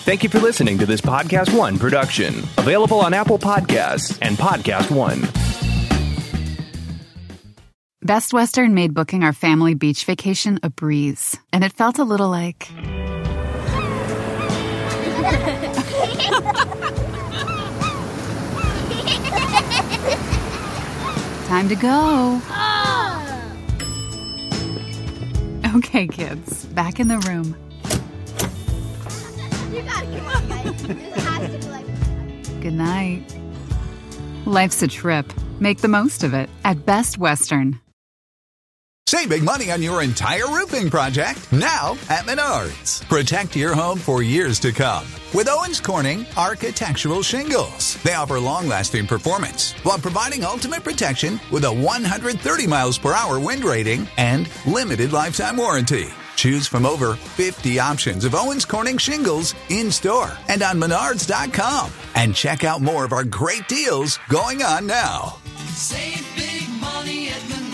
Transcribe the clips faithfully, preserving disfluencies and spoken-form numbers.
Thank you for listening to this Podcast One production. Available on Apple Podcasts and Podcast One. Best Western made booking our family beach vacation a breeze, and it felt a little like... Time to go. Okay, kids, back in the room. You gotta come on, guys. This has to be like... Good night. Life's a trip. Make the most of it at Best Western. Save big money on your entire roofing project now at Menards. Protect your home for years to come with Owens Corning Architectural Shingles. They offer long-lasting performance while providing ultimate protection with a one hundred thirty miles per hour wind rating and limited lifetime warranty. Choose from over fifty options of Owens Corning shingles in-store and on menards dot com. And check out more of our great deals going on now. Save big money at Menards.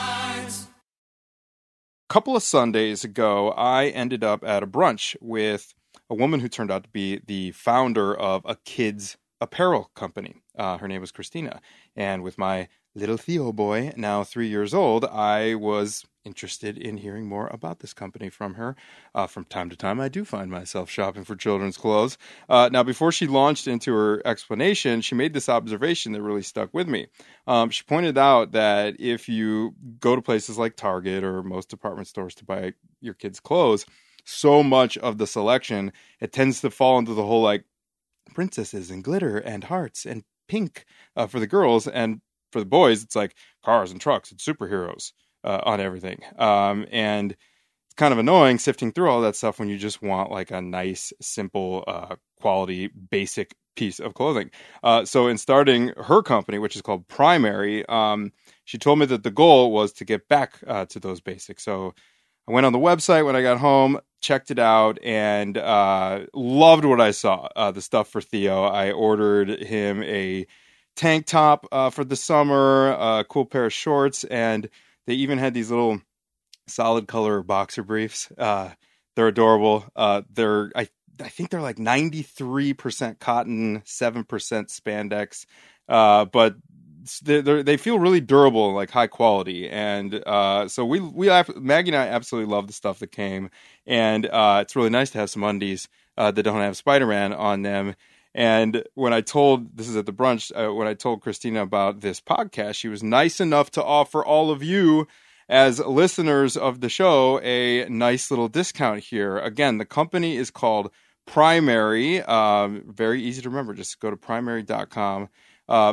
A couple of Sundays ago, I ended up at a brunch with a woman who turned out to be the founder of a kids' apparel company. Uh, her name was Christina. And with my little Theo boy, now three years old, I was interested in hearing more about this company from her. Uh, from time to time, I do find myself shopping for children's clothes. Uh, now, before she launched into her explanation, she made this observation that really stuck with me. Um, she pointed out that if you go to places like Target or most department stores to buy your kids' clothes, so much of the selection, it tends to fall into the whole like princesses and glitter and hearts and pink uh, for the girls, and for the boys, it's like cars and trucks and superheroes uh, on everything. Um, and it's kind of annoying sifting through all that stuff when you just want like a nice, simple, uh, quality, basic piece of clothing. Uh, so in starting her company, which is called Primary, um, she told me that the goal was to get back uh, to those basics. So I went on the website when I got home, checked it out, and uh, loved what I saw. Uh, the stuff for Theo. I ordered him a tank top uh, for the summer, a cool pair of shorts, and they even had these little solid color boxer briefs. Uh, they're adorable. Uh, they're I I think they're like ninety-three percent cotton, seven percent spandex, uh, but they they feel really durable, like high quality. And uh, so we we Maggie and I absolutely love the stuff that came, and uh, it's really nice to have some undies uh, that don't have Spider-Man on them. And when I told, this is at the brunch, uh, when I told Christina about this podcast, she was nice enough to offer all of you as listeners of the show a nice little discount here. Again, the company is called Primary. Um, very easy to remember. Just go to primary dot com. Uh,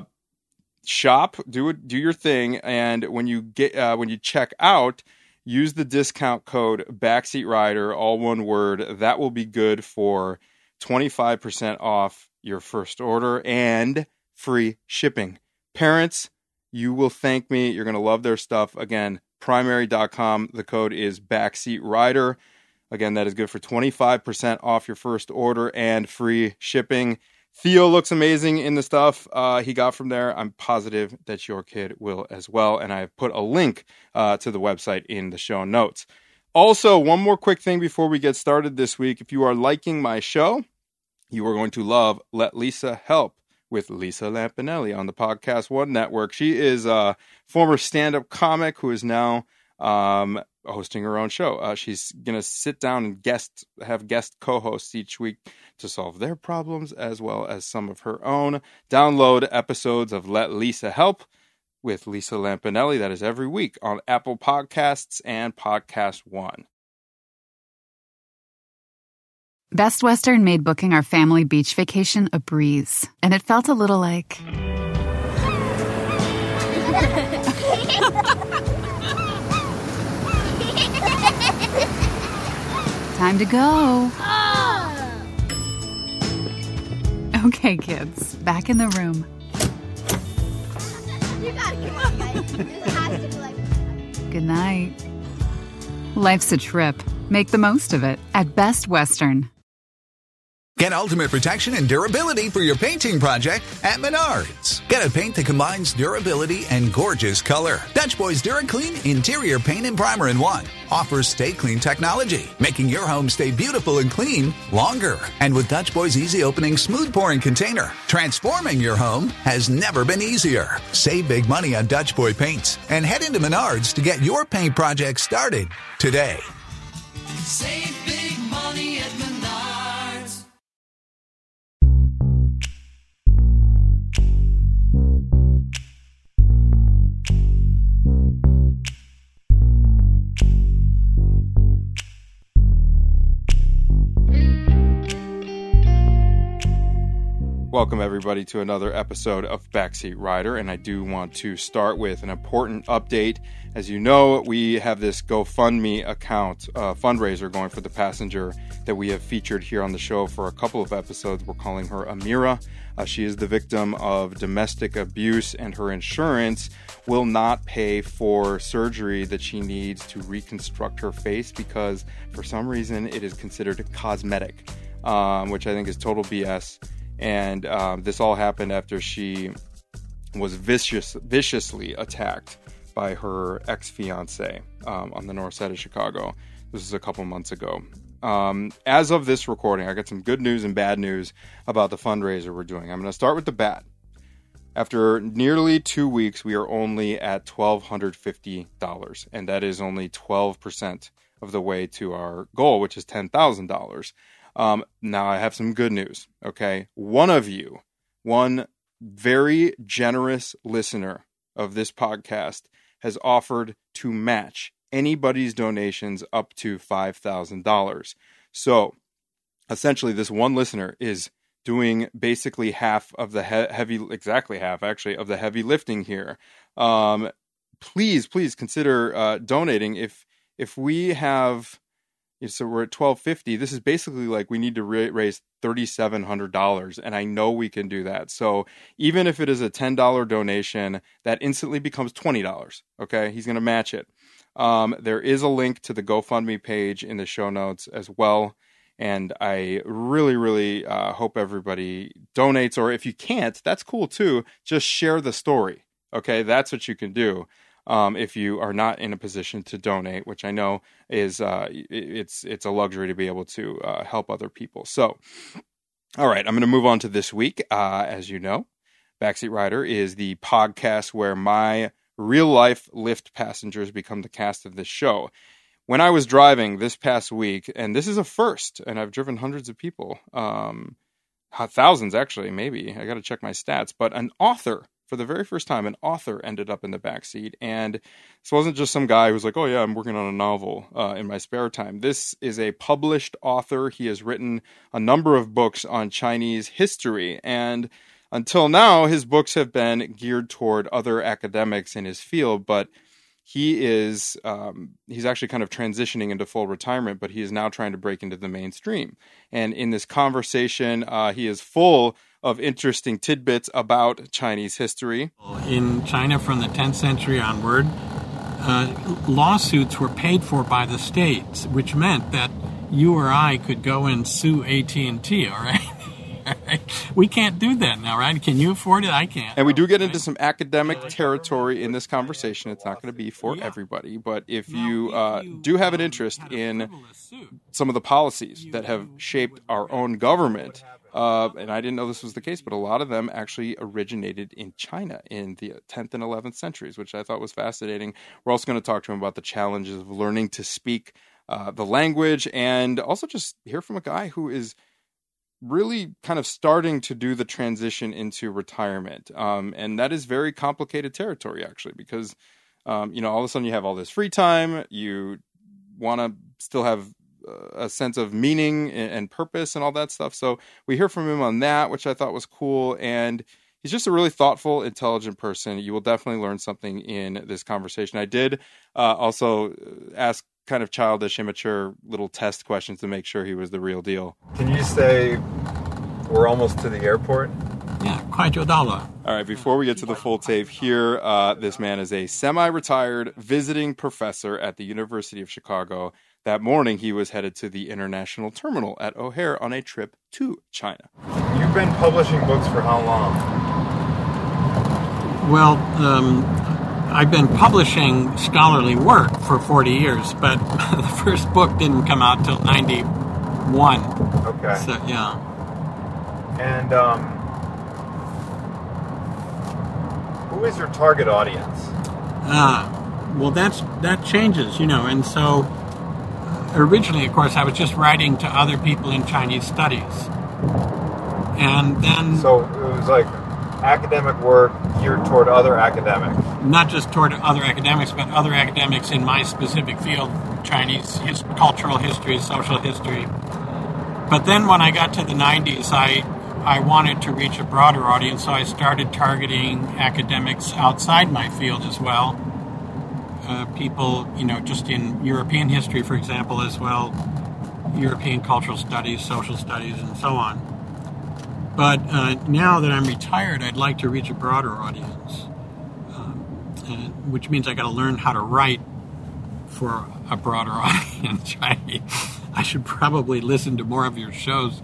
shop, do it, do your thing. And when you get, uh, when you check out, use the discount code Backseat Rider, all one word. That will be good for twenty-five percent off your first order and free shipping. Parents, you will thank me. You're going to love their stuff. Again, primary dot com. The code is Backseat Rider. Again, that is good for twenty-five percent off your first order and free shipping. Theo looks amazing in the stuff uh, he got from there. I'm positive that your kid will as well. And I have put a link uh, to the website in the show notes. Also, one more quick thing before we get started this week. If you are liking my show, you are going to love Let Lisa Help with Lisa Lampanelli on the Podcast One Network. She is a former stand-up comic who is now um, hosting her own show. Uh, she's going to sit down and guest have guest co-hosts each week to solve their problems as well as some of her own. Download episodes of Let Lisa Help with Lisa Lampanelli. That is every week on Apple Podcasts and Podcast One. Best Western made booking our family beach vacation a breeze, and it felt a little like... Time to go. Okay, kids, back in the room. You gotta come on, guys. This has to be like... Good night. Life's a trip. Make the most of it at Best Western. Get ultimate protection and durability for your painting project at Menards. Get a paint that combines durability and gorgeous color. Dutch Boy's DuraClean Interior Paint and Primer in one offers Stay Clean technology, making your home stay beautiful and clean longer. And with Dutch Boy's easy opening, smooth pouring container, transforming your home has never been easier. Save big money on Dutch Boy paints and head into Menards to get your paint project started today. Save big money at Menards. Welcome, everybody, to another episode of Backseat Rider, and I do want to start with an important update. As you know, we have this GoFundMe account, uh, fundraiser going for the passenger that we have featured here on the show for a couple of episodes. We're calling her Amira. Uh, she is the victim of domestic abuse, and her insurance will not pay for surgery that she needs to reconstruct her face because, for some reason, it is considered cosmetic, um, which I think is total B S. And um, this all happened after she was vicious, viciously attacked by her ex-fiance um, on the north side of Chicago. This is a couple months ago. Um, as of this recording, I got some good news and bad news about the fundraiser we're doing. I'm going to start with the bad. After nearly two weeks, we are only at one thousand two hundred fifty dollars, and that is only twelve percent of the way to our goal, which is ten thousand dollars. Um, now I have some good news, okay? One of you, one very generous listener of this podcast has offered to match anybody's donations up to five thousand dollars. So essentially this one listener is doing basically half of the he- heavy, exactly half actually, of the heavy lifting here. Um, please, please consider uh, donating. If, if we have... So we're at twelve fifty. This is basically like we need to ra- raise thirty-seven hundred dollars, and I know we can do that. So even if it is a ten dollars donation, that instantly becomes twenty dollars. Okay, he's going to match it. Um, there is a link to the GoFundMe page in the show notes as well, and I really, really uh, hope everybody donates. Or if you can't, that's cool too. Just share the story. Okay, that's what you can do. Um, if you are not in a position to donate, which I know is uh, it's it's a luxury to be able to uh, help other people. So, all right, I'm going to move on to this week. Uh, as you know, Backseat Rider is the podcast where my real-life Lyft passengers become the cast of this show. When I was driving this past week, and this is a first, and I've driven hundreds of people, um, thousands actually, maybe. I got to check my stats, but an author. For the very first time, an author ended up in the backseat, and this wasn't just some guy who's like, oh yeah, I'm working on a novel uh, in my spare time. This is a published author. He has written a number of books on Chinese history, and until now, his books have been geared toward other academics in his field, but he is, um, he's actually kind of transitioning into full retirement, but he is now trying to break into the mainstream. And in this conversation, uh, he is full of interesting tidbits about Chinese history. In China from the tenth century onward, uh, lawsuits were paid for by the states, which meant that you or I could go and sue A T and T, all right? We can't do that now, right? Can you afford it? I can't. And we do get into some academic territory in this conversation. It's not going to be for everybody, but if you uh, do have an interest in some of the policies that have shaped our own government, uh, and I didn't know this was the case, but a lot of them actually originated in China in the tenth and eleventh centuries, which I thought was fascinating. We're also going to talk to him about the challenges of learning to speak uh, the language, and also just hear from a guy who is really kind of starting to do the transition into retirement. Um, and that is very complicated territory, actually, because, um, you know, all of a sudden you have all this free time. You want to still have a sense of meaning and purpose and all that stuff. So we hear from him on that, which I thought was cool. And he's just a really thoughtful, intelligent person. You will definitely learn something in this conversation. I did uh, also ask kind of childish, immature little test questions to make sure he was the real deal. Can you say we're almost to the airport? Yeah, quite a dollar. All right, before we get to the full tape here, uh, this man is a semi-retired visiting professor at the University of Chicago. That morning, he was headed to the international terminal at O'Hare on a trip to China. You've been publishing books for how long? Well, um, I've been publishing scholarly work for forty years, but the first book didn't come out till ninety-one. Okay. So, yeah. And um, who is your target audience? Uh, well, that's that changes, you know, and so originally, of course, I was just writing to other people in Chinese studies. And then... So it was like academic work geared toward other academics. Not just toward other academics, but other academics in my specific field, Chinese his, cultural history, social history. But then when I got to the nineties, I, I wanted to reach a broader audience, so I started targeting academics outside my field as well. Uh, people, you know, just in European history, for example, as well, European cultural studies, social studies, and so on. But uh, now that I'm retired, I'd like to reach a broader audience, um, uh, which means I got to learn how to write for a broader audience. I, I should probably listen to more of your shows.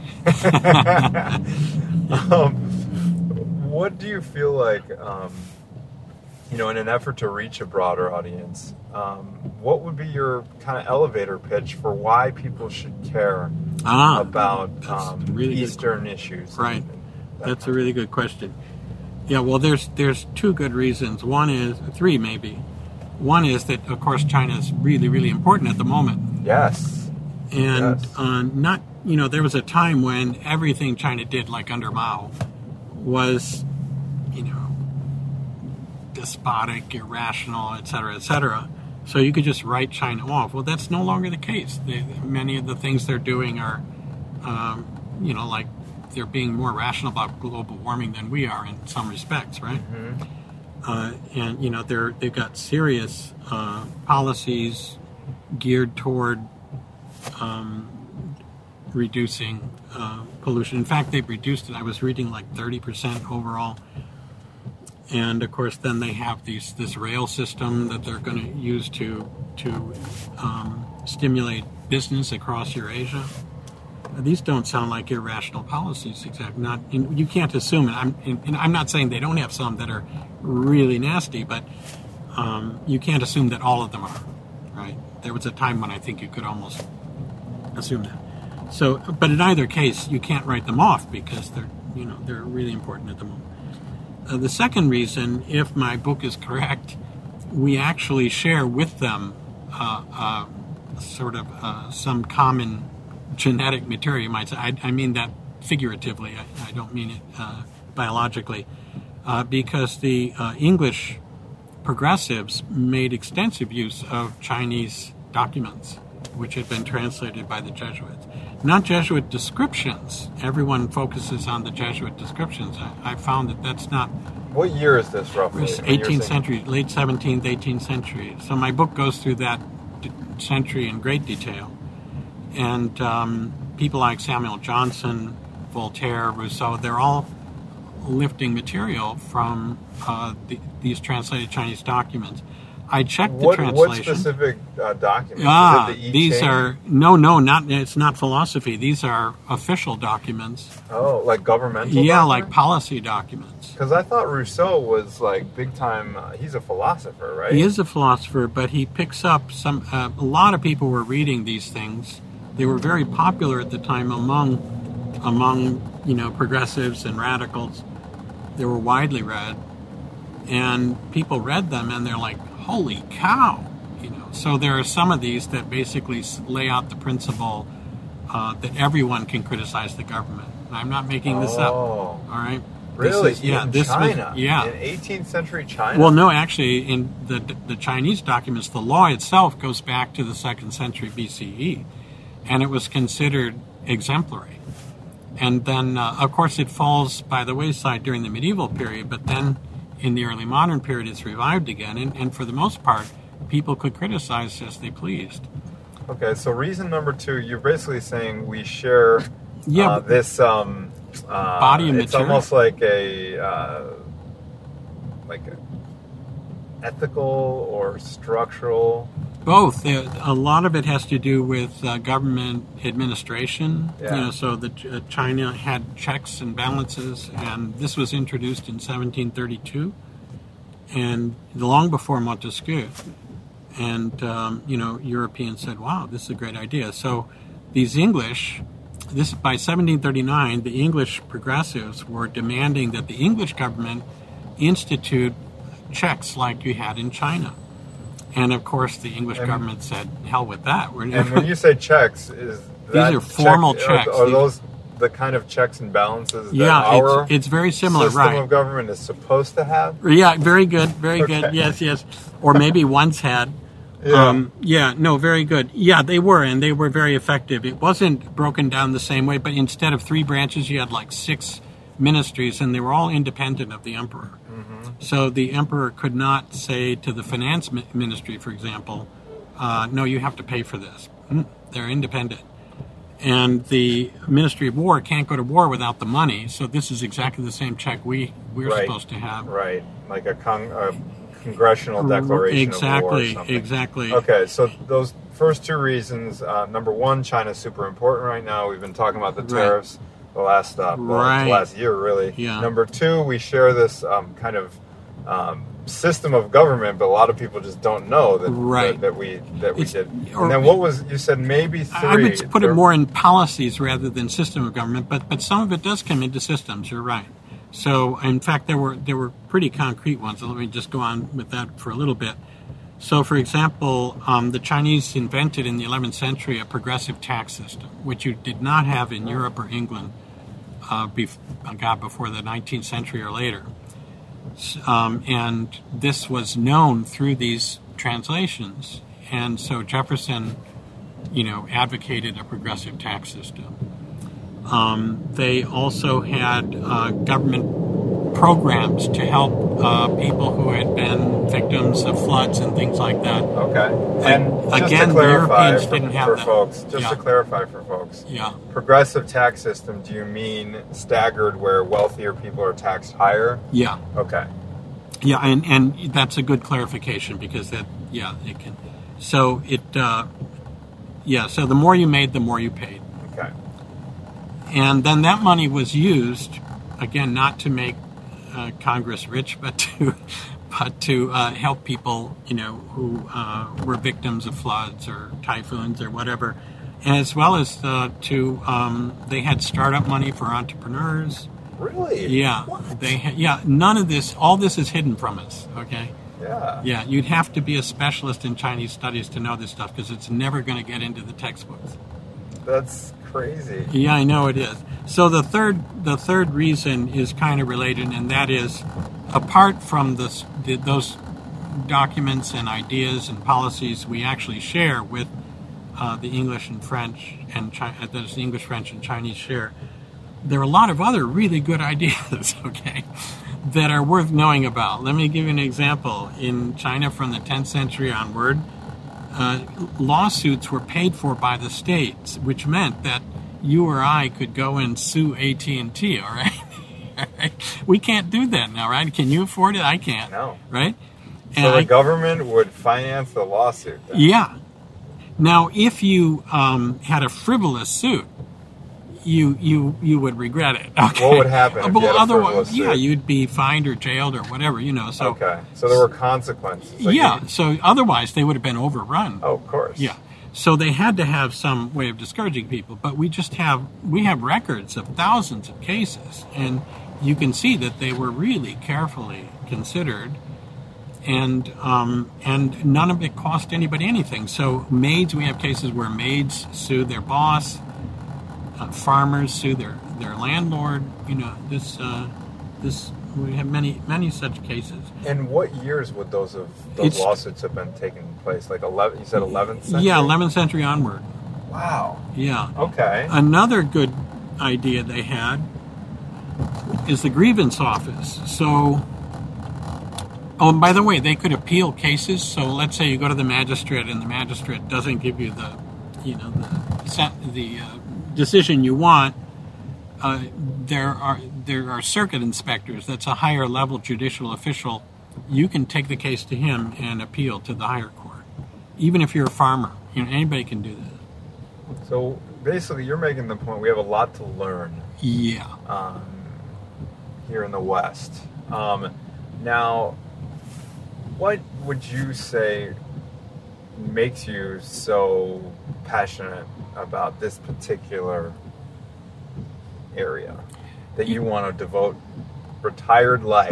um, what do you feel like? Um, You know, in an effort to reach a broader audience, um, what would be your kind of elevator pitch for why people should care ah, about that's um, really Eastern issues? Right. That That's a really good question. Yeah, well, there's there's two good reasons. One is, three maybe. One is that, of course, China is really, really important at the moment. Yes. And yes. Uh, not, you know, there was a time when everything China did, like under Mao, was, you know, despotic, irrational, et cetera, et cetera. So you could just write China off. Well, that's no longer the case. They, many of the things they're doing are, um, you know, like they're being more rational about global warming than we are in some respects, right? Mm-hmm. Uh, and, you know, they're, they've got serious uh, policies geared toward um, reducing uh, pollution. In fact, they've reduced it. I was reading like thirty percent overall. And of course, then they have these this rail system that they're going to use to to um, stimulate business across Eurasia. These don't sound like irrational policies, exactly. Not you can't assume it. I'm and I'm not saying they don't have some that are really nasty, but um, you can't assume that all of them are. Right? There was a time when I think you could almost assume that. So, but in either case, you can't write them off because they're you know they're really important at the moment. Uh, the second reason, if my book is correct, we actually share with them uh, uh, sort of uh, some common genetic material, you might say. I, I mean that figuratively. I, I don't mean it uh, biologically. Uh, because the uh, English progressives made extensive use of Chinese documents, which had been translated by the Jesuits. Not Jesuit descriptions. Everyone focuses on the Jesuit descriptions. I, I found that that's not... What year is this, roughly? It's eighteenth century, late seventeenth, eighteenth century. So my book goes through that d- century in great detail. And um, people like Samuel Johnson, Voltaire, Rousseau, they're all lifting material from uh, the, these translated Chinese documents. I checked the what, translation. What specific uh, documents? Ah, Is it the I these Ching? are no, no, not. It's not philosophy. These are official documents. Oh, like governmental. Yeah, documents? like policy documents. Because I thought Rousseau was like big time. Uh, he's a philosopher, right? He is a philosopher, but he picks up some. Uh, a lot of people were reading these things. They were very popular at the time among, among you know progressives and radicals. They were widely read, and people read them, and they're like, holy cow, you know. So there are some of these that basically lay out the principle uh, that everyone can criticize the government. And I'm not making this oh, up. All right. Really? This is, yeah. In this China? was yeah. In eighteenth century China? Well, no, actually, in the the Chinese documents, the law itself goes back to the second century B C E, and it was considered exemplary. And then, uh, of course, it falls by the wayside during the medieval period, but then in the early modern period, it's revived again, and, and for the most part, people could criticize as they pleased. Okay, so reason number two, you're basically saying we share Yeah, uh, this um, uh, body of it's material. almost like a uh, like a ethical or structural both. Uh, a lot of it has to do with uh, government administration. Yeah. You know, so the uh, China had checks and balances, and this was introduced in seventeen thirty-two, and long before Montesquieu. And um, you know, Europeans said, "Wow, this is a great idea." So these English, this by seventeen thirty-nine, the English progressives were demanding that the English government institute checks like you had in China. And of course, the English And- government said, "Hell with that." We're And when you say checks, is that are formal check, checks. Are, are These- those the kind of checks and balances that yeah, our it's, it's very similar, system right? of government is supposed to have? Yeah, very good, very Okay. good. Yes, yes. Or maybe once had. Yeah. Um, yeah, no, very good. Yeah, they were, and they were very effective. It wasn't broken down the same way, but instead of three branches, you had like six ministries, and they were all independent of the emperor. Mm-hmm. So the emperor could not say to the finance mi- ministry, for example, uh, no, you have to pay for this. Mm, They're independent. And the Ministry of War can't go to war without the money, so this is exactly the same check we, we're Right. supposed to have. Right, like a, con- a congressional declaration Exactly, of war or something. exactly. Okay, so those first two reasons, uh, number one, China's super important right now. We've been talking about the Right. tariffs the last uh, well, Right. the last year, really. Yeah. Number two, we share this um, kind of um, system of government, but a lot of people just don't know that Right. that, that we that we It's- did. or- And then what was you said? Maybe three. I would put it There- more in policies rather than system of government, but but some of it does come into systems. You're right. So in fact, there were there were pretty concrete ones. Let me just go on with that for a little bit. So, for example, um, the Chinese invented in the eleventh century a progressive tax system, which you did not have in Europe or England, uh, bef- God, before the nineteenth century or later. S- Um, and this was known through these translations. And so Jefferson, you know, advocated a progressive tax system. Um, they also had uh, government programs to help uh, people who had been victims of floods and things like that. Okay. And just again, to the clarify Europeans for, didn't have for that. folks, just Yeah. to clarify for folks, Yeah. progressive tax system, do you mean staggered where wealthier people are taxed higher? Yeah. Okay. Yeah, and, and that's a good clarification because that, yeah, it can. So it, uh, yeah, so the more you made, the more you paid. Okay. And then that money was used, again, not to make uh, Congress rich, but to but to uh, help people, you know, who uh, were victims of floods or typhoons or whatever, as well as uh, to um, they had startup money for entrepreneurs. Really? Yeah, What? they ha- yeah. None of this, all this is hidden from us. Okay. Yeah. Yeah, you'd have to be a specialist in Chinese studies to know this stuff because it's never going to get into the textbooks. That's crazy. Yeah, I know it is. So the third, the third reason is kind of related, and that is, apart from this, the, those documents and ideas and policies we actually share with uh, the English and French and Chi- uh, that is the English, French, and Chinese share, there are a lot of other really good ideas. Okay, that are worth knowing about. Let me give you an example. In China, from the tenth century onward, uh, lawsuits were paid for by the states, which meant that you or I could go and sue A T and T, all right? All right? We can't do that now, right? Can you afford it? I can't. No. Right? So And the I- government would finance the lawsuit then? yeah. Now, if you um, had a frivolous suit, you you you would regret it. Okay? What would happen if you had a otherwise, frivolous yeah, suit? you'd be fined or jailed or whatever, you know. So Okay. So there were consequences. Like yeah, you- so otherwise they would have been overrun. oh, of course. Yeah. So they had to have some way of discouraging people, but we just have we have records of thousands of cases, and you can see that they were really carefully considered, and um, and none of it cost anybody anything. So maids, we have cases where maids sue their boss, uh, farmers sue their, their landlord. You know, this uh, this we have many many such cases. In what years would those have those It's- lawsuits have been taking place? Like eleven? You said eleventh century. Yeah, eleventh century onward. Wow. Yeah. Okay. Another good idea they had is the grievance office. So, oh, and by the way, they could appeal cases. So let's say you go to the magistrate and the magistrate doesn't give you the, you know, the set- the uh, decision you want. Uh, there are there are circuit inspectors. That's a higher level judicial official. You can take the case to him and appeal to the higher court. even if you're a farmer. You know, anybody can do that. So basically, you're making the point we have a lot to learn. Yeah. Um, here in the West. Um, now, what would you say makes you so passionate about this particular area that you want to devote retired life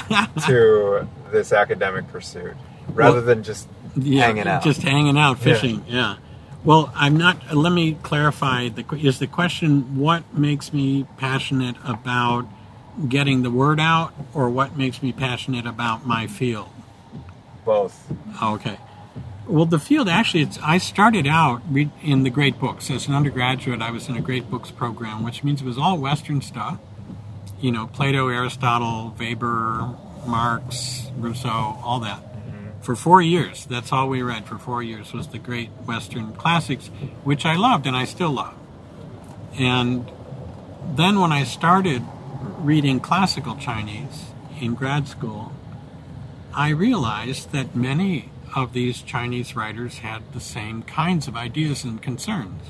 to this academic pursuit rather Well, than just Yeah, hanging out? Just hanging out, fishing, yeah. yeah. Well, I'm not, let me clarify, the, is the question what makes me passionate about getting the word out, or what makes me passionate about my field? Both. Okay. Well, the field, actually, it's, I started out re- in the great books. As an undergraduate, I was in a great books program, which means it was all Western stuff. You know, Plato, Aristotle, Weber, Marx, Rousseau, all that. Mm-hmm. For four years, that's all we read for four years was the great Western classics, which I loved and I still love. And then when I started reading classical Chinese in grad school, I realized that many of these Chinese writers had the same kinds of ideas and concerns.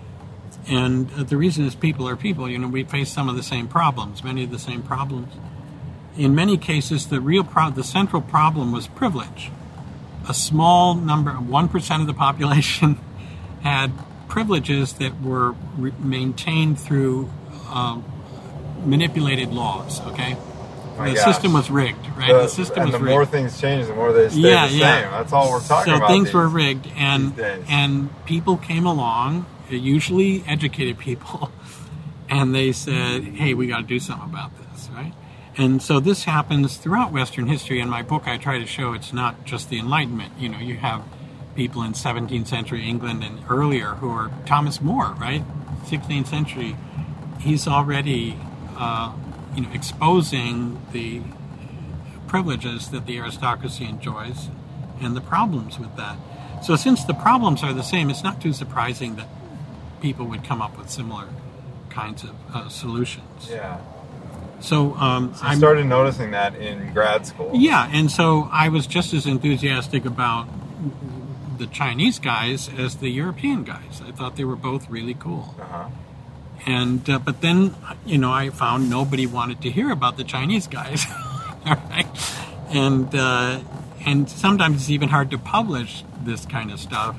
And uh, the reason is people are people. You know, we face some of the same problems, many of the same problems. In many cases, the real pro- the central problem was privilege. A small number, one percent of the population had privileges that were re- maintained through um, manipulated laws, okay? My the gosh. system was rigged, right? The, the system and was the rigged. more things change, the more they stay yeah, the yeah. same. That's all we're talking so about. So things these, were rigged, and these days. and people came along, usually educated people, and they said, "Hey, we got to do something about this," right? And so this happens throughout Western history. In my book, I try to show it's not just the Enlightenment. You know, you have people in seventeenth century England and earlier who are Thomas More, right? sixteenth century. He's already, uh, you know, exposing the privileges that the aristocracy enjoys and the problems with that. So since the problems are the same, it's not too surprising that people would come up with similar kinds of uh, solutions. Yeah. So, um, So you I started noticing that in grad school. Yeah, and so I was just as enthusiastic about the Chinese guys as the European guys. I thought they were both really cool. Uh-huh. And uh, but then, you know, I found nobody wanted to hear about the Chinese guys. All right? And uh, and sometimes it's even hard to publish this kind of stuff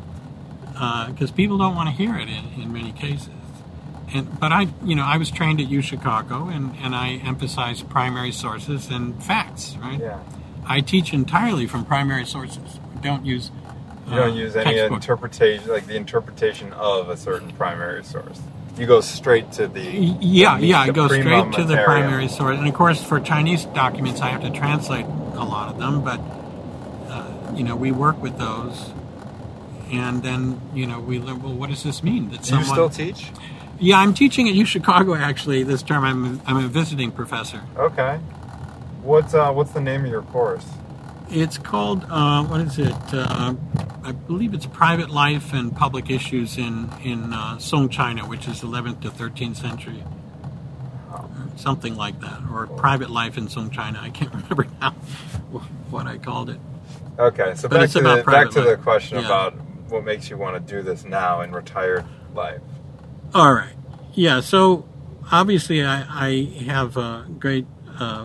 because uh, people don't want to hear it in, in many cases. And but I, you know, I was trained at U Chicago, and, and I emphasize primary sources and facts. Right? Yeah. I teach entirely from primary sources. We don't use You don't uh, use any textbook. interpretation, like the interpretation of a certain primary source. You go straight to the Yeah, the, yeah, I the go prima straight to the materia. primary source. And of course, for Chinese documents, I have to translate a lot of them, but, uh, you know, we work with those. And then, you know, we learn, well, what does this mean? That Do you someone, still teach? Yeah, I'm teaching at U Chicago, actually, this term. I'm, I'm a visiting professor. Okay. What's uh, what's the name of your course? It's called, uh, what is it? Uh, I believe it's Private Life and Public Issues in, in uh, Song China, which is eleventh to thirteenth century. Something like that. Or Private Life in Song China. I can't remember now what I called it. Okay, so But back it's to about the back private to the life. question Yeah. about what makes you want to do this now in retired life. All right. Yeah, so obviously I, I have a great uh,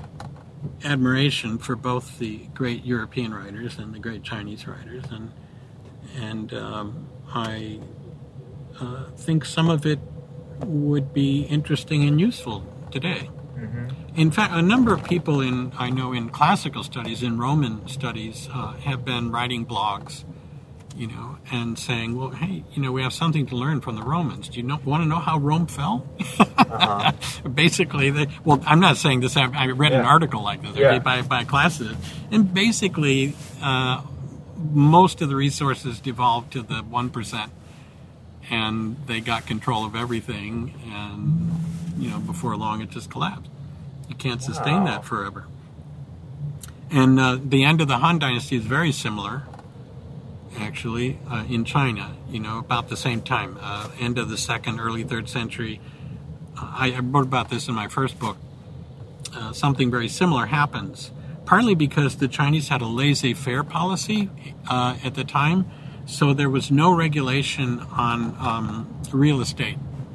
admiration for both the great European writers and the great Chinese writers, and and um, I uh, think some of it would be interesting and useful today. Mm-hmm. In fact, a number of people in I know in classical studies, in Roman studies, uh, have been writing blogs, you know, and saying, well, hey, you know, we have something to learn from the Romans. Do you know, want to know how Rome fell? Uh-huh. Basically, they, well, I'm not saying this. I, I read an Yeah. article like this Yeah. okay, by, by classes. And basically, uh, most of the resources devolved to the one percent. And they got control of everything. And, you know, before long, it just collapsed. You can't sustain Wow. that forever. And uh, the end of the Han Dynasty is very similar. Actually, uh, in China, you know, about the same time, uh, end of the second, early third century. Uh, I, I wrote about this in my first book. Uh, something very similar happens. partly because the Chinese had a laissez-faire policy uh, at the time, so there was no regulation on um, real estate.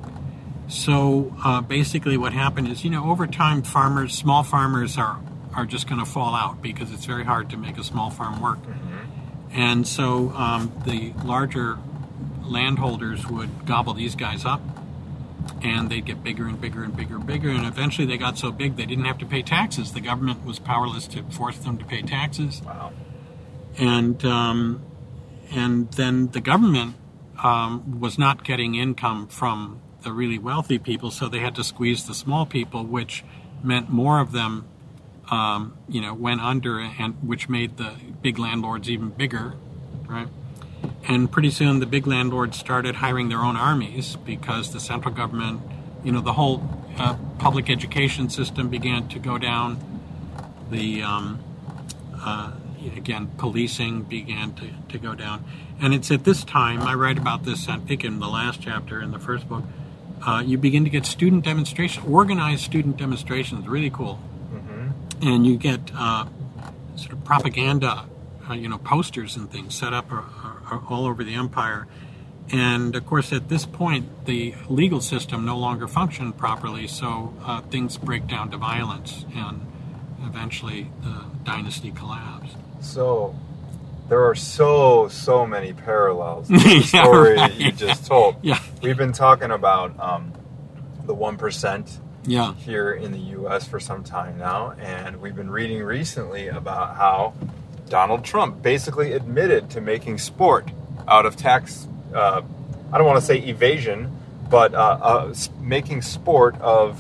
So uh, basically what happened is, you know, over time, farmers, small farmers are, are just going to fall out because it's very hard to make a small farm work. Mm-hmm. And so um, the larger landholders would gobble these guys up, and they'd get bigger and bigger and bigger and bigger, and eventually they got so big they didn't have to pay taxes. The government was powerless to force them to pay taxes. Wow. And, um, and then the government um, was not getting income from the really wealthy people, so they had to squeeze the small people, which meant more of them, um, you know, went under, and which made the big landlords even bigger, right? And pretty soon the big landlords started hiring their own armies because the central government, you know, the whole uh, public education system began to go down. The, um, uh, again, policing began to, to go down. And it's at this time, I write about this, I think in the last chapter in the first book, uh, you begin to get student demonstrations, organized student demonstrations, really cool. Mm-hmm. And you get uh, sort of propaganda, uh, you know, posters and things set up uh, uh, all over the empire. And, of course, at this point, the legal system no longer functioned properly, so uh, things break down to violence, and eventually the dynasty collapsed. So there are so, so many parallels to the story yeah, right. you just told. Yeah. We've been talking about um, the one percent yeah. here in the U S for some time now, and we've been reading recently about how Donald Trump basically admitted to making sport out of tax, uh, I don't want to say evasion, but uh, uh, making sport of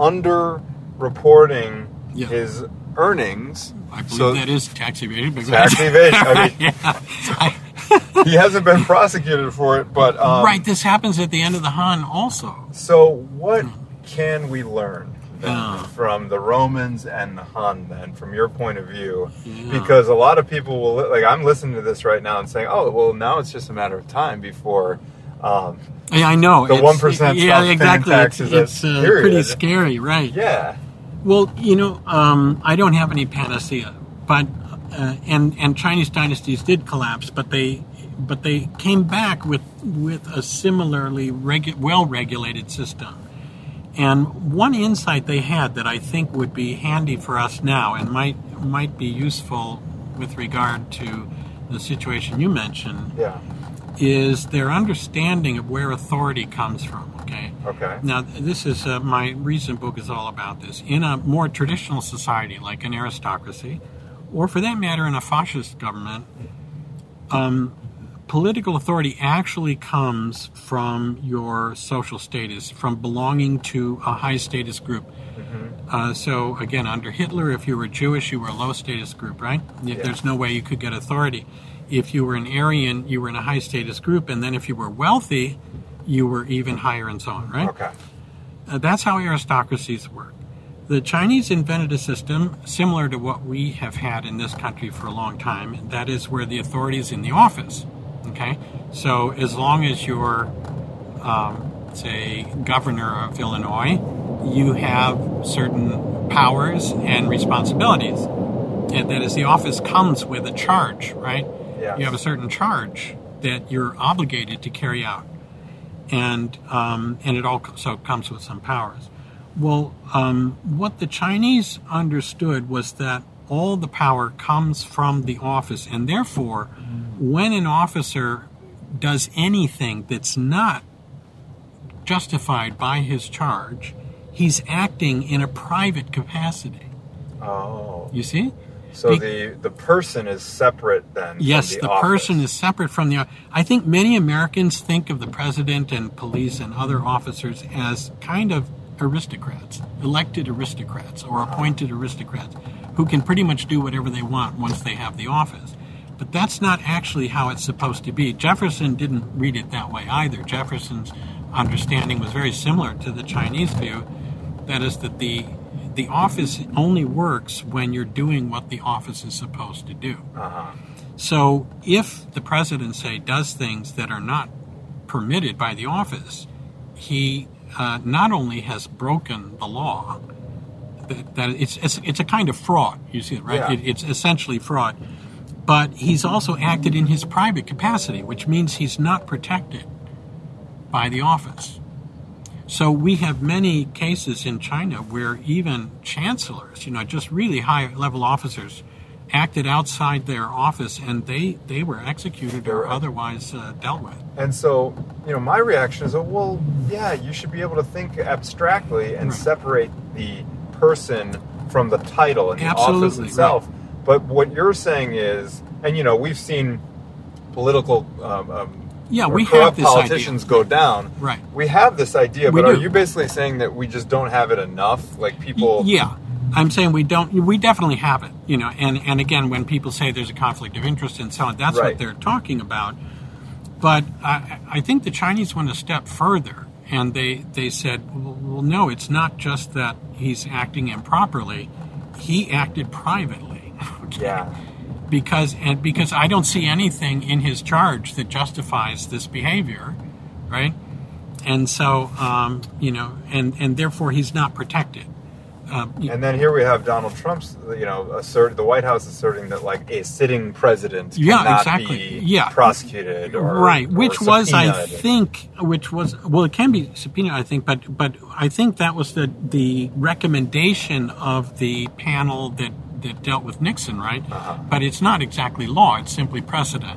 under-reporting yeah. his earnings. I believe so, that is tax evasion. But tax evasion. I mean, yeah. so he hasn't been prosecuted for it, but um, right. This happens at the end of the Han also. So, what can we learn then Uh. from the Romans and the Han? Then, from your point of view, Yeah. because a lot of people will like. I'm listening to this right now and saying, "Oh, well, now it's just a matter of time before." Um, Yeah, I know. The It's- one percent Yeah, stops exactly. paying It's, taxes it's at uh, period. pretty scary, right? yeah. Well, you know, um, I don't have any panacea, but uh, and and Chinese dynasties did collapse, but they but they came back with with a similarly regu- well-regulated system. And one insight they had that I think would be handy for us now and might might be useful with regard to the situation you mentioned Yeah. is their understanding of where authority comes from. Okay. Okay. Now, this is uh, my recent book is all about this. In a more traditional society, like an aristocracy, or for that matter, in a fascist government, um, political authority actually comes from your social status, from belonging to a high status group. Mm-hmm. Uh, so, again, under Hitler, if you were Jewish, you were a low status group, right? Yeah. There's no way you could get authority. If you were an Aryan, you were in a high status group, and then if you were wealthy, you were even higher and so on, right? Okay. Uh, that's how aristocracies work. The Chinese invented a system similar to what we have had in this country for a long time, and that is where the authority is in the office, okay? So as long as you're, um, say, governor of Illinois, you have certain powers and responsibilities. And that is, the office comes with a charge, right? Yes. You have a certain charge that you're obligated to carry out. And um, and it also comes with some powers. Well, um, what the Chinese understood was that all the power comes from the office, and therefore, when an officer does anything that's not justified by his charge, he's acting in a private capacity. Oh. You see? So Be- the the person is separate then. Yes, from the, the, office. person is separate from the. I think many Americans think of the president and police and other officers as kind of aristocrats, elected aristocrats or appointed aristocrats, who can pretty much do whatever they want once they have the office. But that's not actually how it's supposed to be. Jefferson didn't read it that way either. Jefferson's understanding was very similar to the Chinese view. That is that the the office only works when you're doing what the office is supposed to do. Uh-huh. So if the president, say, does things that are not permitted by the office, he uh, not only has broken the law, that, that it's, it's it's a kind of fraud. You see it, right? Yeah. It, it's essentially fraud. But he's also acted in his private capacity, which means he's not protected by the office. So we have many cases in China where even chancellors, you know, just really high-level officers, acted outside their office, and they, they were executed or Right. otherwise uh, dealt with. And so, you know, my reaction is, oh, well, yeah, you should be able to think abstractly and Right. separate the person from the title and the Absolutely, office itself. right. But what you're saying is, and you know, we've seen political, um, um, Yeah, or we have corrupt this politicians idea. go down. Right. We have this idea, We but are do. you basically saying that we just don't have it enough? Like people, Yeah, I'm saying we don't. We definitely have it, you know. And and again, when people say there's a conflict of interest and so on, that's Right. what they're talking about. But I, I think the Chinese went a step further, and they they said, well, well, no, it's not just that he's acting improperly; he acted privately. Okay? yeah, Because and because I don't see anything in his charge that justifies this behavior, right? And so, um, you know, and and therefore he's not protected. Um, and then here we have Donald Trump's, you know, assert the White House asserting that like a sitting president Yeah, cannot exactly. be Yeah. prosecuted or right, or which was, I subpoenaed. think, which was well, it can be subpoenaed, I think, but but I think that was the the recommendation of the panel that that dealt with Nixon, right? Uh-huh. But it's not exactly law; it's simply precedent.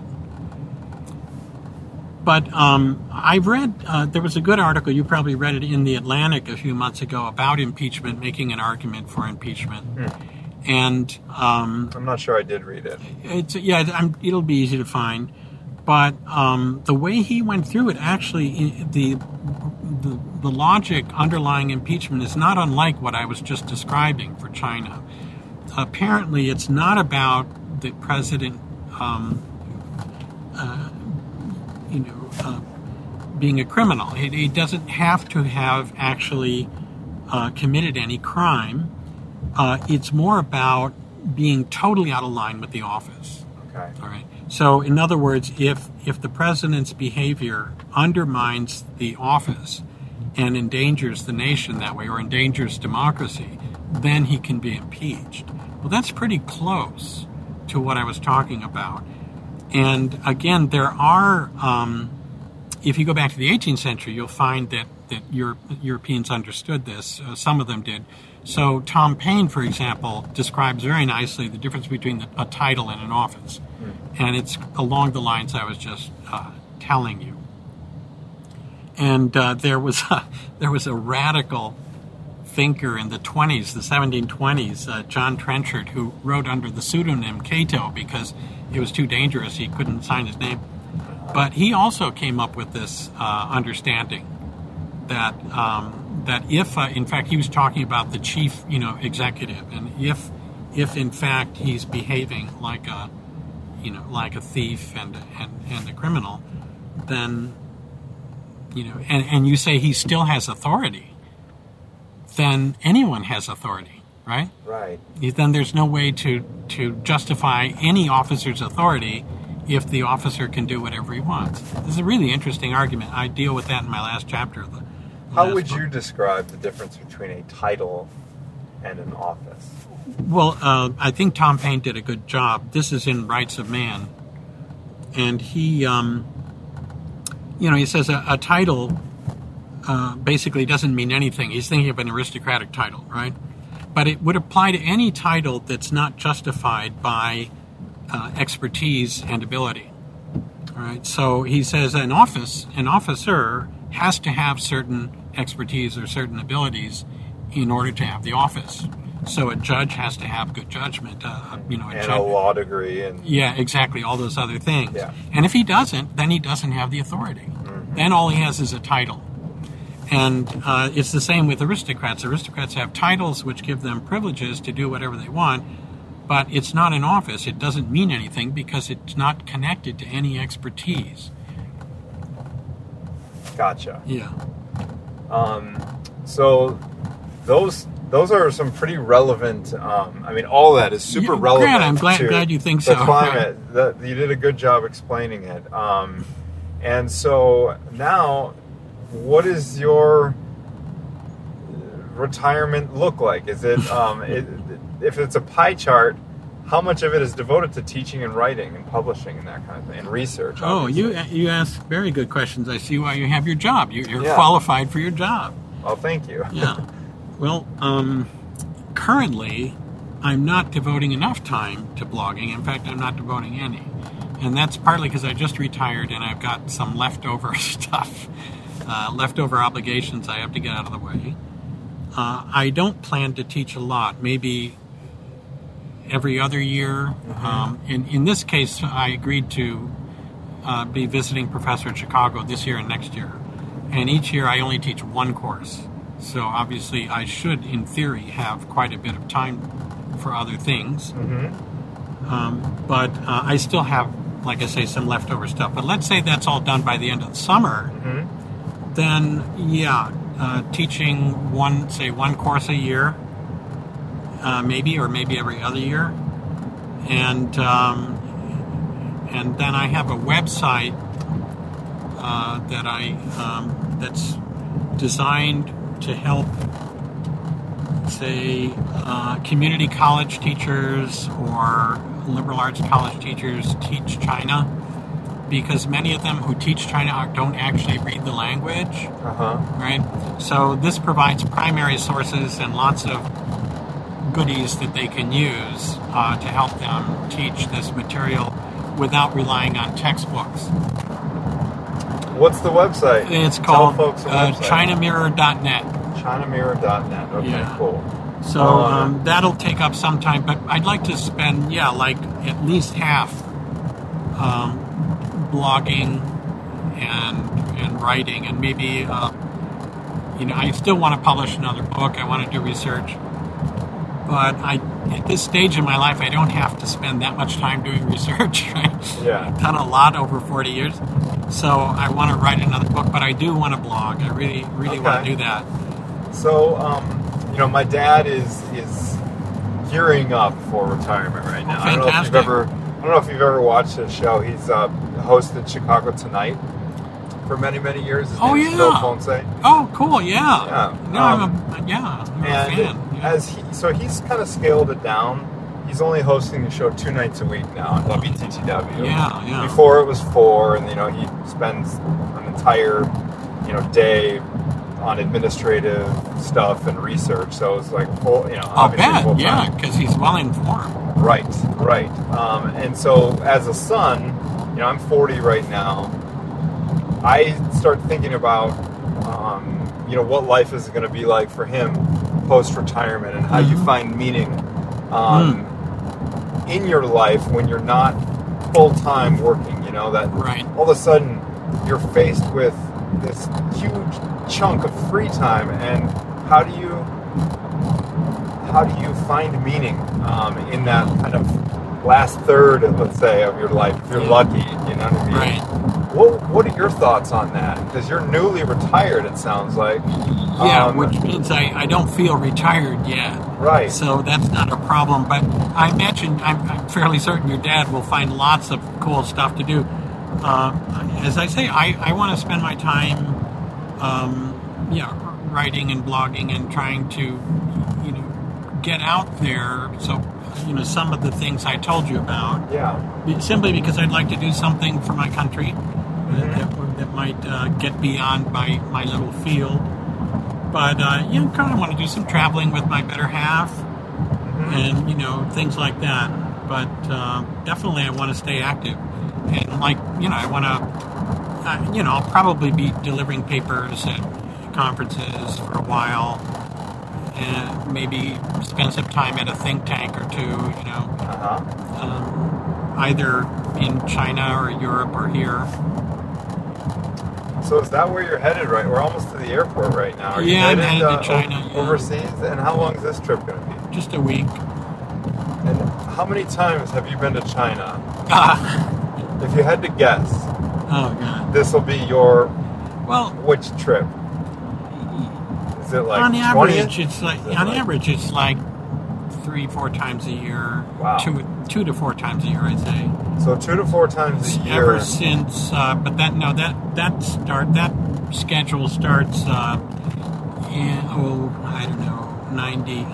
But um, I've read, uh, there was a good article, you probably read it in The Atlantic a few months ago about impeachment, making an argument for impeachment. And um, I'm not sure I did read it. it's yeah, I'm, it'll be easy to find. But um, the way he went through it, actually, i- the, the the logic underlying impeachment is not unlike what I was just describing for China. Apparently, it's not about the president, um, uh, you know, uh, being a criminal. He, he doesn't have to have actually uh, committed any crime. Uh, it's more about being totally out of line with the office. Okay. All right. So, in other words, if if the president's behavior undermines the office and endangers the nation that way, or endangers democracy, then he can be impeached. Well, that's pretty close to what I was talking about. And again, there are, um, if you go back to the eighteenth century, you'll find that, that Euro- Europeans understood this. Uh, some of them did. So Tom Paine, for example, describes very nicely the difference between the, a title and an office. And it's along the lines I was just uh, telling you. And uh, there was a, there was a radical thinker in the twenties, the seventeen twenties, uh, John Trenchard, who wrote under the pseudonym Cato because it was too dangerous. He couldn't sign his name. But he also came up with this uh, understanding that um, that if, uh, in fact, he was talking about the chief, you know, executive, and if if in fact he's behaving like a, you know, like a thief and and, and a criminal, then, you know, and, and you say he still has authority, then anyone has authority, right? Right. Then there's no way to, to justify any officer's authority if the officer can do whatever he wants. This is a really interesting argument. I deal with that in my last chapter of the How last would book. you describe the difference between a title and an office? Well, uh, I think Tom Paine did a good job. This is in Rights of Man. And he, um, you know, he says a, a title uh, basically doesn't mean anything. He's thinking of an aristocratic title, right? But it would apply to any title that's not justified by uh, expertise and ability. All right. So he says an office, an officer has to have certain expertise or certain abilities in order to have the office. So a judge has to have good judgment. Uh, you know, a And a judge. law degree and Yeah, exactly. All those other things. Yeah. And if he doesn't, then he doesn't have the authority. Then all he has is a title. And uh, it's the same with aristocrats. Aristocrats have titles which give them privileges to do whatever they want, but it's not an office. It doesn't mean anything because it's not connected to any expertise. gotcha. Yeah. Um, so those those are some pretty relevant. Um, I mean, all that is super Yeah, relevant. Grant, I'm glad- to glad you think the so. climate. The, you did a good job explaining it. Um, and so now, what is your retirement look like? Is it, um, it if it's a pie chart, how much of it is devoted to teaching and writing and publishing and that kind of thing, and research? Oh, obviously? you you ask very good questions. I see why you have your job. You, you're Yeah. qualified for your job. Well, thank you. Yeah. Well, um, currently, I'm not devoting enough time to blogging. In fact, I'm not devoting any. And that's partly because I just retired and I've got some leftover stuff, uh, leftover obligations I have to get out of the way. Uh, I don't plan to teach a lot, maybe every other year. Mm-hmm. Um, in, in this case, I agreed to uh, be visiting professor in Chicago this year and next year. And each year I only teach one course. So obviously I should, in theory, have quite a bit of time for other things. Mm-hmm. Um, but uh, I still have, like I say, some leftover stuff. But let's say that's all done by the end of the summer. Mm-hmm. Then, yeah, uh, teaching one, say, one course a year, uh, maybe, or maybe every other year. And, um, and then I have a website uh, that I, um, that's designed to help, say, uh, community college teachers or liberal arts college teachers teach China, because many of them who teach China don't actually read the language, Uh-huh. right? So this provides primary sources and lots of goodies that they can use uh, to help them teach this material without relying on textbooks. What's the website? It's Tell called folks the uh, website. china mirror dot net. china mirror dot net. Okay, Yeah. cool. So Uh, um, that'll take up some time, but I'd like to spend, yeah, like at least half um, blogging and and writing, and maybe, uh, you know, I still want to publish another book. I want to do research, but I at this stage in my life, I don't have to spend that much time doing research. Right? Yeah. I've done a lot over forty years, so I want to write another book, but I do want to blog. I really, really want Okay. to do that. So, um, you know, my dad is is gearing up for retirement right now. Oh, I don't know if you've fantastic. ever, I don't know if you've ever watched his show. He's uh, hosted Chicago Tonight for many, many years. His Oh, name is yeah. Phil Ponce. Oh, cool! Yeah, Yeah, no, um, I'm a yeah, I'm a And fan. Yeah. as he, so he's kind of scaled it down. He's only hosting the show two nights a week now on W T T W. Yeah, yeah. Before it was four, and you know he spends an entire, you know, day on administrative stuff and research. So it's like full, you know, I'll obviously bet, full yeah, time. because he's well informed. Right, right. Um, and so as a son, you know, I'm forty right now. I start thinking about, um, you know, what life is going to be like for him post-retirement, and how you Mhm. find meaning um, in your life when you're not full-time working. You know, that Right. all of a sudden you're faced with this huge chunk of free time, and how do you how do you find meaning um, in that kind of last third, let's say, of your life, if you're Yeah. lucky, you know what I mean? Right. What What are your thoughts on that? Because you're newly retired, it sounds like. Yeah, Um, which means I, I don't feel retired yet. Right. So that's not a problem. But I imagine, I'm, I'm fairly certain your dad will find lots of cool stuff to do. Uh, as I say, I, I want to spend my time, um, yeah, writing and blogging and trying to, you know, get out there. So, you know, some of the things I told you about. Yeah. Simply because I'd like to do something for my country Mm-hmm. that, that might uh, get beyond my, my little field. But, uh, you know, kind of want to do some traveling with my better half Mm-hmm. and, you know, things like that. But uh, definitely I want to stay active. And, like, you know, I want to, uh, you know, I'll probably be delivering papers at conferences for a while. And maybe spend some time at a think tank or two, you know. Uh-huh. Um, either in China or Europe or here. So is that where you're headed? Right, we're almost to the airport right now. Are you Yeah, I'm headed, headed to uh, China, o- yeah. overseas? And how long is this trip going to be? Just a week. And how many times have you been to China? Ah, If you had to guess, oh, God. this will be your Well, which trip? Is it like on average, twentieth? it's like, Is it on like- average, it's like three, four times a year. Wow. Two, two to four times a year, I'd say. So two to four times a year. Ever since, uh, but that, no, that, that start, that schedule starts, uh, in, oh, I don't know, ninety,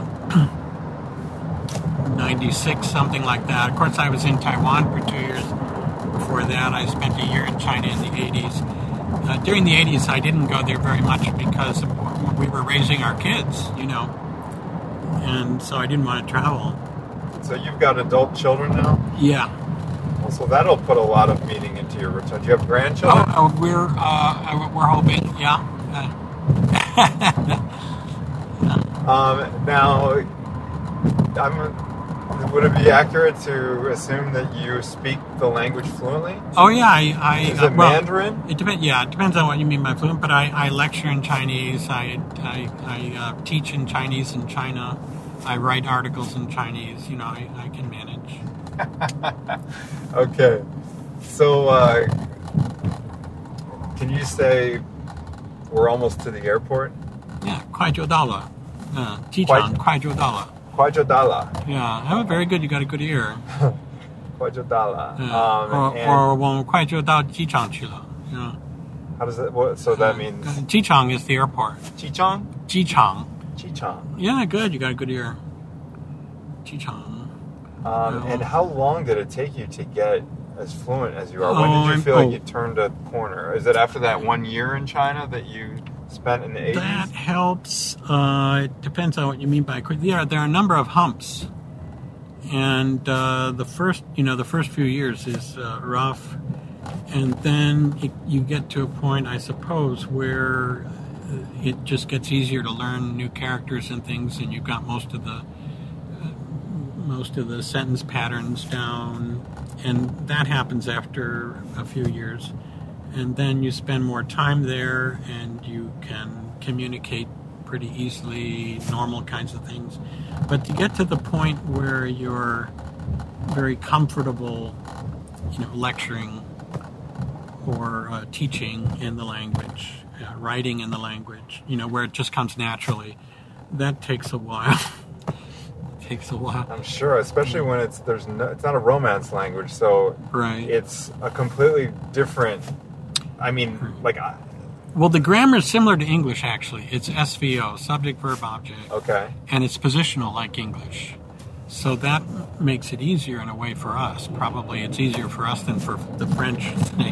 ninety-six, something like that. Of course, I was in Taiwan for two years. Before that, I spent a year in China in the eighties. Uh, during the eighties, I didn't go there very much because we were raising our kids, you know, and so I didn't want to travel. So you've got adult children now? Yeah. Well, so that'll put a lot of meaning into your return. Do you have grandchildren? Oh, uh, we're uh, we're hoping, yeah. Uh, um, now, I'm. Would it be accurate to assume that you speak the language fluently? Oh yeah, I. I Is uh, it well, Mandarin? It depends. Yeah, it depends on what you mean by fluent. But I, I lecture in Chinese. I I, I uh, teach in Chinese in China. I write articles in Chinese. You know, I, I can manage. Okay, so uh, can you say we're almost to the airport? Yeah, 快就到了. Uh, 机场快就到了. 快就到了. Yeah, oh, very good. You got a good ear. 快就到了. Yeah. Um, or and or 我们快就到机场去了. Yeah. how does that? What? So that means 机场 is the airport. 机场? 机场. 机场. Yeah, good. You got a good ear. 机场. Um, Yeah. and how long did it take you to get as fluent as you are? When Oh, did you I'm- feel oh. like you turned a corner? Is it after that one year in China that you spent in the eighties? That helps. Uh, it depends on what you mean by quick. Yeah, there are a number of humps, and uh, the first, you know, the first few years is uh, rough, and then it, you get to a point, I suppose, where it just gets easier to learn new characters and things, and you've got most of the uh, most of the sentence patterns down, and that happens after a few years. And then you spend more time there, and you can communicate pretty easily, normal kinds of things. But to get to the point where you're very comfortable, you know, lecturing or uh, teaching in the language, uh, writing in the language, you know, where it just comes naturally, that takes a while. Takes a while. I'm sure, especially when it's there's no, it's not a Romance language, so Right. it's a completely different. I mean, like, I- Well, the grammar is similar to English, actually. It's S V O, subject, verb, object. okay, And it's positional like English. So that makes it easier in a way for us. Probably it's easier for us than for the French thing.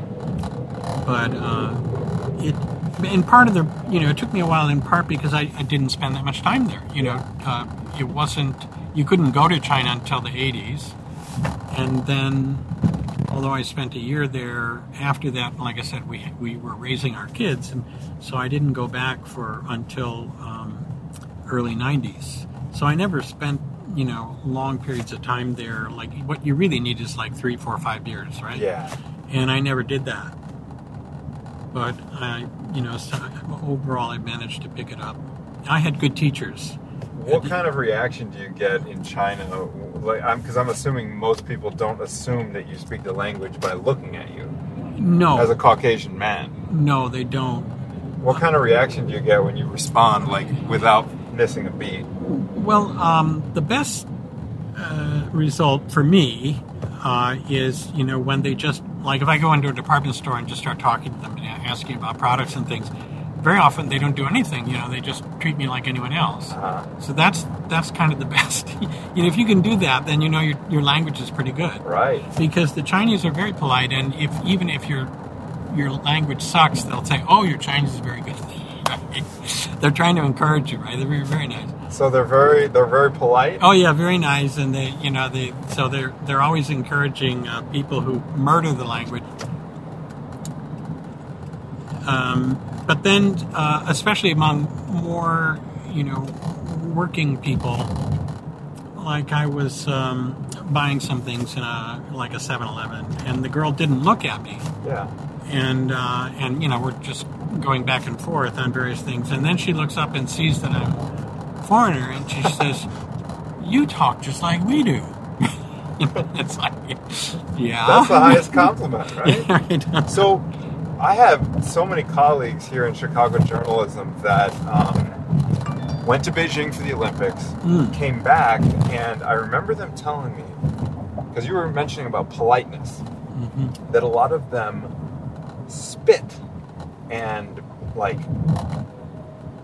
But uh, it, in part of the, you know, it took me a while in part because I, I didn't spend that much time there. You know, uh, it wasn't, you couldn't go to China until the eighties. And then, although I spent a year there, after that, like I said, we we were raising our kids, and so I didn't go back for until um, early nineties. So I never spent, you know, long periods of time there. Like, what you really need is like three, four, five years, right? yeah. And I never did that. But I, you know, so overall I managed to pick it up. I had good teachers. What kind of reaction do you get in China? Like, I'm because I'm assuming most people don't assume that you speak the language by looking at you No, as a Caucasian man. no, they don't. What kind of reaction do you get when you respond, like, without missing a beat? Well, um, the best uh, result for me uh, is, you know, when they just, like if I go into a department store and just start talking to them and asking about products and things, very often they don't do anything, you know, they just treat me like anyone else. Uh-huh. So that's that's kind of the best. You know, if you can do that, then you know your, your language is pretty good. Right. Because the Chinese are very polite, and if even if your your language sucks, they'll say, "Oh, your Chinese is very good." They're trying to encourage you, right? They're very, very nice. So they're very they're very polite. Oh yeah, very nice, and they, you know, they so they're they're always encouraging uh, people who murder the language. Um, but then, uh, especially among more, you know, working people, like I was um, buying some things in a like a seven eleven, and the girl didn't look at me. Yeah. And, uh, and you know, we're just going back and forth on various things. And then she looks up and sees that I'm a foreigner, and she says, "You talk just like we do." You know, it's like, yeah. That's the highest compliment, right? Yeah, right. So, I have so many colleagues here in Chicago journalism that um, went to Beijing for the Olympics, Mm. came back, and I remember them telling me, because you were mentioning about politeness, Mm-hmm. that a lot of them spit and, like,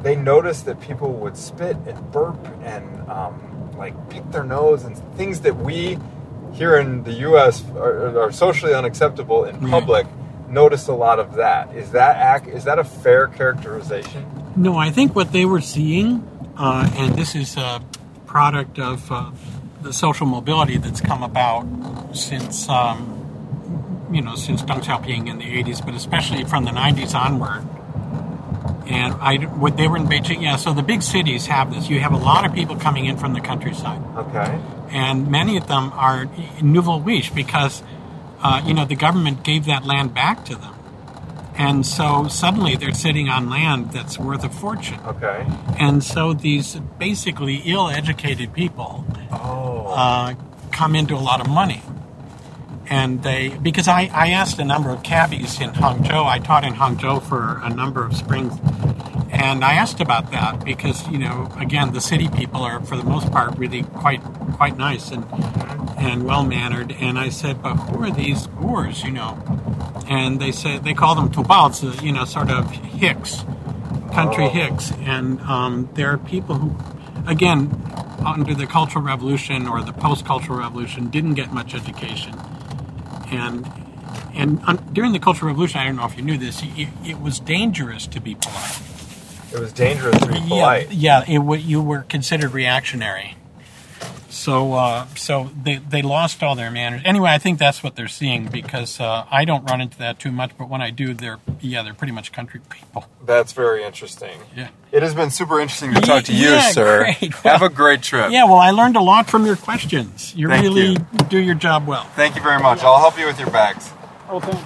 they noticed that people would spit and burp and um, like pick their nose and things that we here in the U S are, are socially unacceptable in public. Yeah. Noticed a lot of that. Is that ac- is that a fair characterization? No, I think what they were seeing, uh, and this is a product of uh, the social mobility that's come about since, um, you know, since Deng Xiaoping in the eighties, but especially from the nineties onward. And I, what they were in Beijing, yeah, so the big cities have this. You have a lot of people coming in from the countryside. Okay. And many of them are nouveau riche because, uh, you know, the government gave that land back to them. And so suddenly they're sitting on land that's worth a fortune. Okay. And so these basically ill-educated people oh. uh, come into a lot of money. And they, because I, I asked a number of cabbies in Hangzhou, I taught in Hangzhou for a number of springs, and I asked about that because, you know, again, the city people are, for the most part, really quite quite nice and and well-mannered. And I said, but who are these boors, you know? And they said, they call them tubaos, you know, sort of hicks, country oh. hicks. And um, there are people who, again, under the Cultural Revolution or the post-Cultural Revolution, didn't get much education. And and um, during the Cultural Revolution, I don't know if you knew this, it, it was dangerous to be polite. It was dangerous to be polite. Yeah, yeah it w- you were considered reactionary. So uh, so they, they lost all their manners. Anyway, I think that's what they're seeing because uh, I don't run into that too much, but when I do, they're, yeah, they're pretty much country people. That's very interesting. Yeah. It has been super interesting to talk to you, yeah, sir. Great. Well, have a great trip. Yeah, well, I learned a lot from your questions. You Thank really you. do your job well. Thank you very much. I'll help you with your bags. Oh, thanks.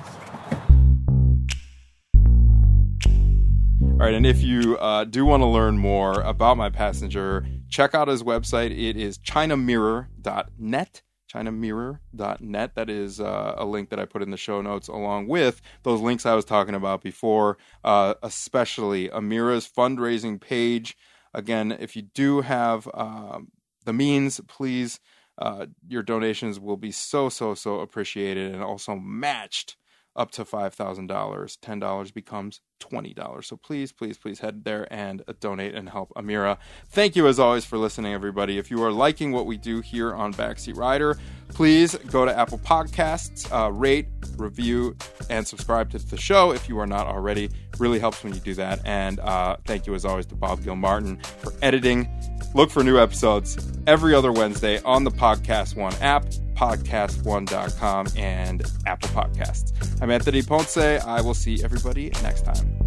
All right, and if you uh, do want to learn more about my passenger, check out his website. It is china mirror dot net. china mirror dot net. That is uh, a link that I put in the show notes along with those links I was talking about before, uh, especially Amira's fundraising page. Again, if you do have um, the means, please, uh, your donations will be so, so, so appreciated and also matched up to five thousand dollars. ten dollars becomes twenty dollars. So please, please, please head there and donate and help Amira. Thank you, as always, for listening, everybody. If you are liking what we do here on Backseat Rider, please go to Apple Podcasts, uh, rate, review, and subscribe to the show if you are not already. Really helps when you do that. And uh, thank you, as always, to Bob Gilmartin for editing. Look for new episodes every other Wednesday on the Podcast One app, podcast one dot com, and Apple Podcasts. I'm Anthony Ponce. I will see everybody next time.